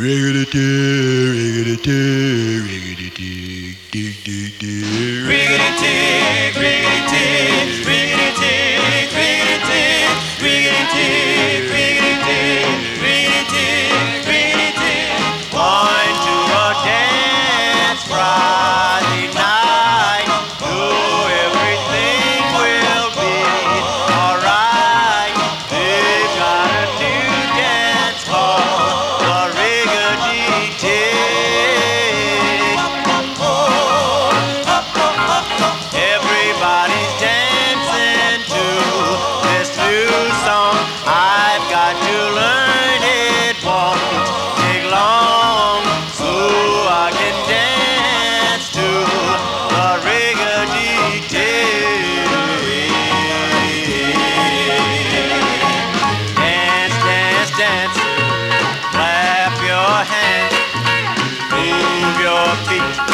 Riggedy-tig, riggedy-tig, riggedy-tig, riggedy-tig, riggedy-tig, riggedy-tig, riggedy-tig, riggedy-tig. Going to a dance Friday night. Oh, everything will be alright. They've got a new dance called the Riggedy-tig. Everybody's dancing to this new song. I've got to learn it, won't take long, so I can dance to the Riggedy-tig. Dance, dance, dance, clap your hands, move your feet.